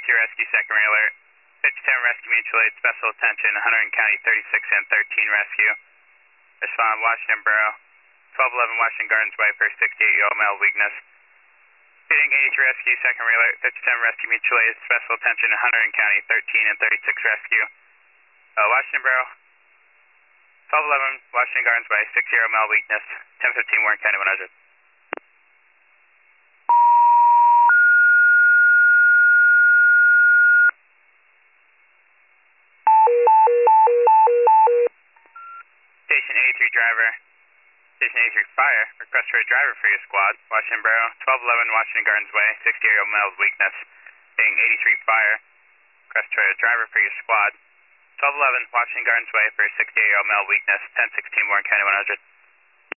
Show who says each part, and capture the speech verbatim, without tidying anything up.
Speaker 1: two Rescue, second alert. fifty-seven Rescue Mutual Aid, special attention, Hunterdon County thirty-six and thirteen Rescue. Respond, Washington Borough, twelve eleven Washington Gardens Way for sixty-eight-year-old male weakness. Speeding eighty-three Rescue, second alert. fifty-seven Rescue Mutual Aid, special attention, Hunterdon County thirteen and thirty-six Rescue. Uh, Washington Borough, twelve eleven Washington Gardens Way, six-year-old male weakness, ten fifteen Warren County one hundred. Station eighty-three driver, Station eighty-three fire, request for a driver for your squad. Washington Borough, twelve eleven Washington Gardens Way, sixty-year-old male weakness, being eighty-three fire, request for a driver for your squad. twelve eleven Washington Gardens Way for sixty-eight-year-old male weakness, ten sixteen Warren County one hundred.